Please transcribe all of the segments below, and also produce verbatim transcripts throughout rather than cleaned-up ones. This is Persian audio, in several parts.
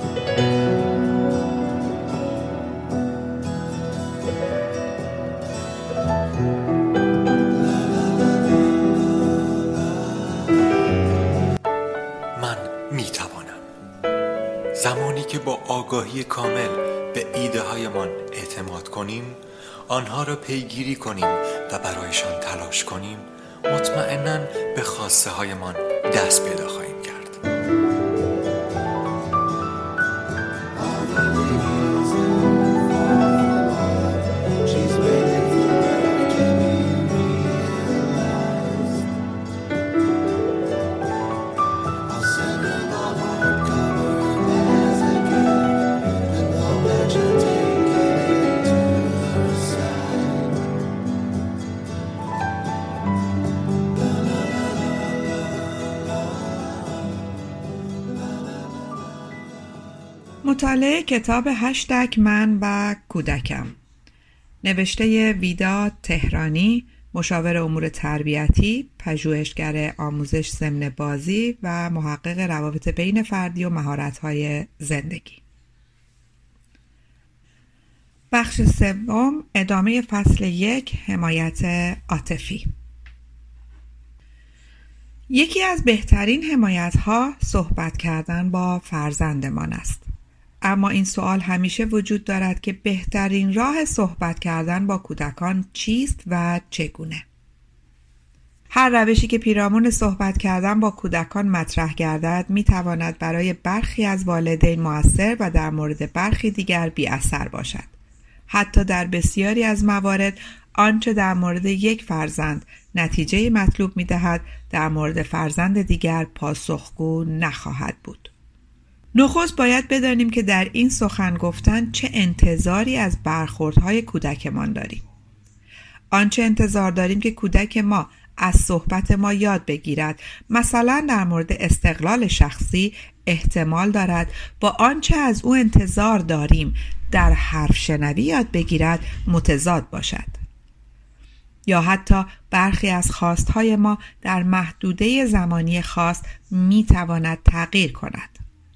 زمانی که با آگاهی کامل به ایده هایمان اعتماد کنیم، آنها را پیگیری کنیم و برایشان تلاش کنیم، مطمئناً به خواسته هایمان دست پیدا خواهیم کرد. مطالعه کتاب هشتگ من و کودکم، نوشته ویدا تهرانی، مشاور امور تربیتی، پژوهشگر آموزش ضمن بازی و محقق روابط بین فردی و مهارت‌های زندگی. بخش سوم، ادامه فصل یک، حمایت عاطفی. یکی از بهترین حمایت‌ها صحبت کردن با فرزندمان است. اما این سوال همیشه وجود دارد که بهترین راه صحبت کردن با کودکان چیست و چگونه؟ هر روشی که پیرامون صحبت کردن با کودکان مطرح گردد میتواند برای برخی از والدین مؤثر و در مورد برخی دیگر بی اثر باشد. حتی در بسیاری از موارد آنچه در مورد یک فرزند نتیجه مطلوب میدهد در مورد فرزند دیگر پاسخگو نخواهد بود. نخست باید بدانیم که در این سخن گفتن چه انتظاری از برخوردهای کودکمان داریم. آنچه انتظار داریم که کودک ما از صحبت ما یاد بگیرد، مثلا در مورد استقلال شخصی، احتمال دارد با آنچه از او انتظار داریم در حرف شنوی یاد بگیرد متضاد باشد. یا حتی برخی از خواستهای ما در محدوده زمانی خاص میتواند تغییر کند.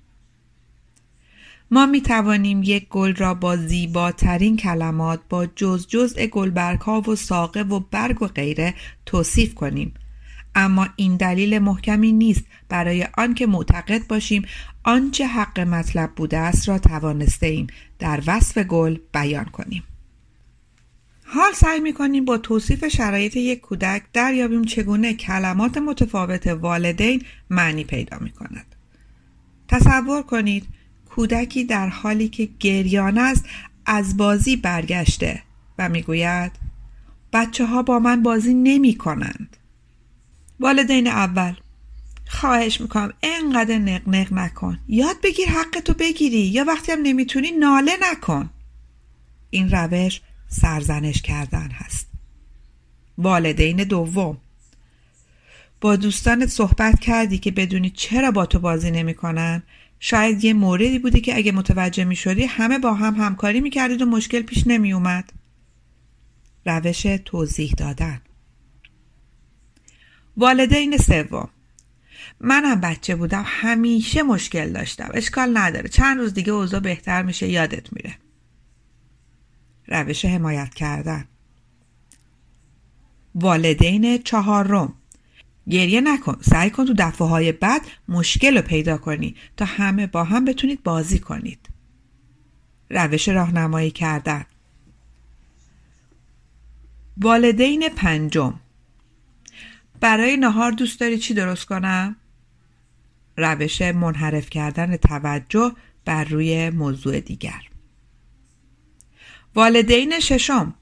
ما می توانیم یک گل را با زیباترین کلمات، با جز جزء گلبرگ‌ها و ساقه و برگ و غیره توصیف کنیم، اما این دلیل محکمی نیست برای آنکه معتقد باشیم آنچه حق مطلب بوده است را توانسته ایم در وصف گل بیان کنیم. حال سعی می کنیم با توصیف شرایط یک کودک دریابیم چگونه کلمات متفاوت والدین معنی پیدا می کند. تصور کنید کودکی در حالی که گریان است از بازی برگشته و میگوید بچه ها با من بازی نمی کنند. والدین اول: خواهش میکنم اینقدر نقنق نکن، یاد بگیر حق تو بگیری، یا وقتی هم نمیتونی ناله نکن. این روش سرزنش کردن هست. والدین دوم: با دوستانت صحبت کردی که بدونی چرا با تو بازی نمی کنن؟ شاید یه موردی بودی که اگه متوجه می شدی همه با هم همکاری می کردید و مشکل پیش نمی اومد. روش توضیح دادن. والدین سوم: منم بچه بودم همیشه مشکل داشتم، اشکال نداره، چند روز دیگه اوضاع بهتر میشه، یادت میره. روش حمایت کردن. والدین چهارم: گریه نکن، سعی کن تو دفعه های بعد مشکل رو پیدا کنی تا همه با هم بتونید بازی کنید. روش راهنمایی کردن. والدین پنجم: برای نهار دوست داری چی درست کنم؟ روش منحرف کردن توجه بر روی موضوع دیگر. والدین ششم: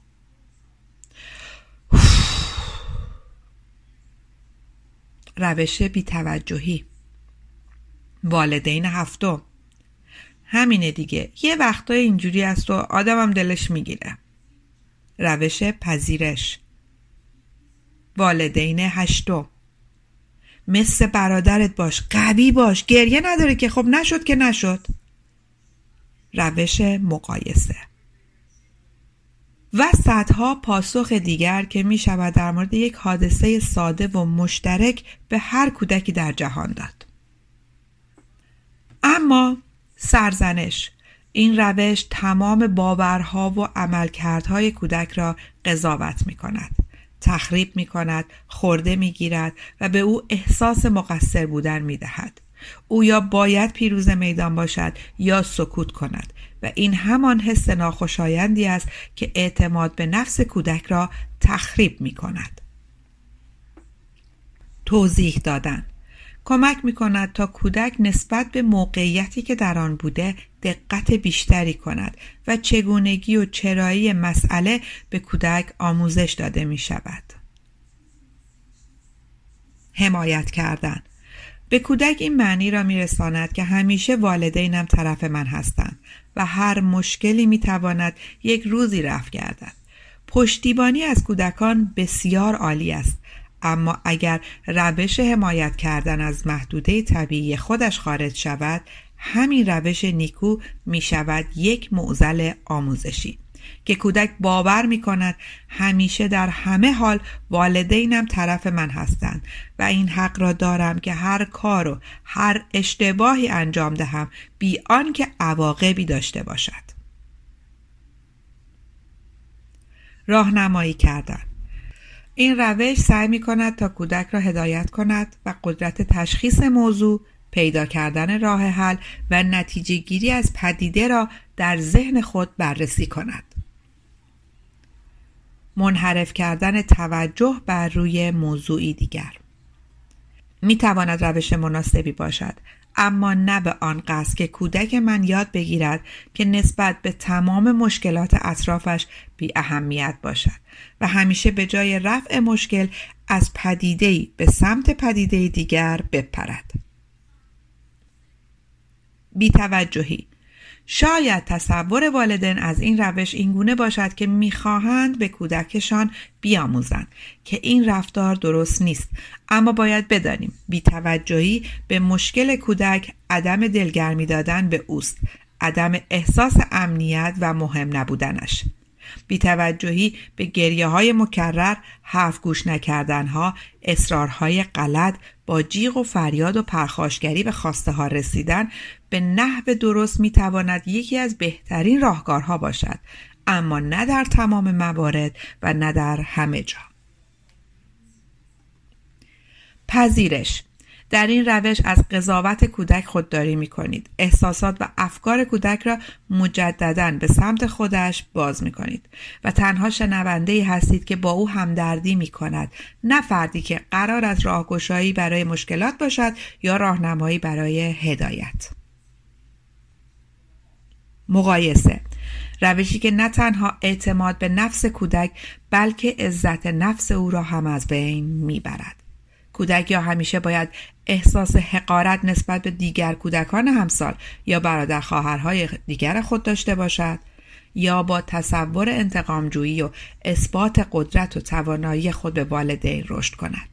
روش بی‌توجهی. والدین هفتم: همینه دیگه، یه وقتای اینجوری است و آدمم دلش میگیره. روش پذیرش. والدین هشتم: مثل برادرت باش، قوی باش، گریه نداره که، خب نشد که نشد. روش مقایسه. و صدها پاسخ دیگر که می شود در مورد یک حادثه ساده و مشترک به هر کودکی در جهان داد. اما سرزنش. این روش تمام باورها و عملکردهای کودک را قضاوت می کند. تخریب می کند، خورده می گیرد و به او احساس مقصر بودن می دهد. او یا باید پیروز میدان باشد یا سکوت کند و این همان حس ناخوشایندی است که اعتماد به نفس کودک را تخریب می کند. توضیح دادن کمک می کند تا کودک نسبت به موقعیتی که در آن بوده دقت بیشتری کند و چگونگی و چرایی مسئله به کودک آموزش داده می شود. حمایت کردن به کودک این معنی را می رساند که همیشه والدینم طرف من هستند و هر مشکلی می تواند یک روزی رفع گردد. پشتیبانی از کودکان بسیار عالی است، اما اگر روش حمایت کردن از محدوده طبیعی خودش خارج شود، همین روش نیکو می شود یک معضل آموزشی که کودک باور می کند همیشه در همه حال والدینم طرف من هستند و این حق را دارم که هر کار و هر اشتباهی انجام دهم بی آنکه عواقبی داشته باشد. راهنمایی کردن این روش سعی می کند تا کودک را هدایت کند و قدرت تشخیص موضوع، پیدا کردن راه حل و نتیجه گیری از پدیده را در ذهن خود بررسی کند. منحرف کردن توجه بر روی موضوعی دیگر می تواند روش مناسبی باشد، اما نه به آن قصد که کودک من یاد بگیرد که نسبت به تمام مشکلات اطرافش بی اهمیت باشد و همیشه به جای رفع مشکل از پدیده‌ای به سمت پدیده دیگر بپرد. بی‌توجهی شاید تصور والدین از این روش اینگونه باشد که می‌خواهند به کودکشان بیاموزند که این رفتار درست نیست، اما باید بدانیم بی‌توجهی به مشکل کودک عدم دلگرمی دادن به اوست، عدم احساس امنیت و مهم نبودنش. بی‌توجهی به گریه‌های مکرر، حرف گوش نکردن‌ها، اصرارهای غلط، با جیغ و فریاد و پرخاشگری به خواسته ها رسیدن به نحو درست می تواند یکی از بهترین راهکارها باشد، اما نه در تمام موارد و نه در همه جا. پذیرش در این روش از قضاوت کودک خودداری می کنید. احساسات و افکار کودک را مجدداً به سمت خودش باز می کنید و تنها شنونده‌ای هستید که با او همدردی می کند، نه فردی که قرار است راهگشایی برای مشکلات باشد یا راهنمایی برای هدایت. مقایسه روشی که نه تنها اعتماد به نفس کودک بلکه عزت نفس او را هم از بین می برد. کودک یا همیشه باید احساس حقارت نسبت به دیگر کودکان همسال یا برادر خواهرهای دیگر خود داشته باشد یا با تصور انتقامجویی و اثبات قدرت و توانایی خود به والدین رشد کند.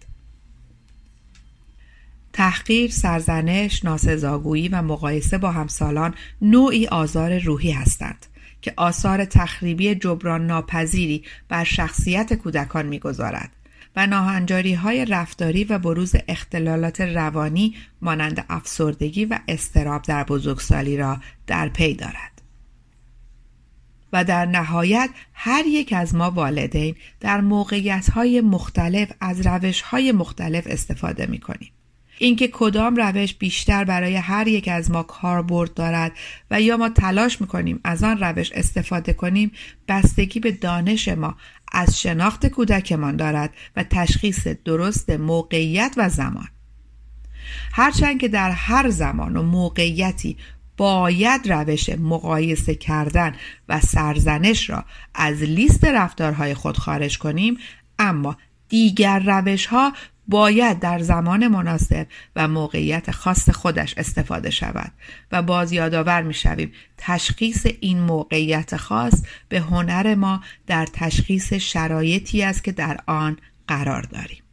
تحقیر، سرزنش، ناسزاگویی و مقایسه با همسالان نوعی آزار روحی هستند که آثار تخریبی جبران ناپذیری بر شخصیت کودکان می‌گذارد و ناهنجاری‌های رفتاری و بروز اختلالات روانی مانند افسردگی و اضطراب در بزرگسالی را در پی دارد. و در نهایت هر یک از ما والدین در موقعیت‌های مختلف از روش‌های مختلف استفاده می‌کنیم. اینکه کدام روش بیشتر برای هر یک از ما کاربرد دارد و یا ما تلاش می‌کنیم از آن روش استفاده کنیم بستگی به دانش ما از شناخت کودکمان دارد و تشخیص درست موقعیت و زمان. هرچند که در هر زمان و موقعیتی باید روش مقایسه کردن و سرزنش را از لیست رفتارهای خود خارج کنیم، اما دیگر روش‌ها باید در زمان مناسب و موقعیت خاص خودش استفاده شود و باز یادآور می‌شویم تشخیص این موقعیت خاص به هنر ما در تشخیص شرایطی است که در آن قرار داریم.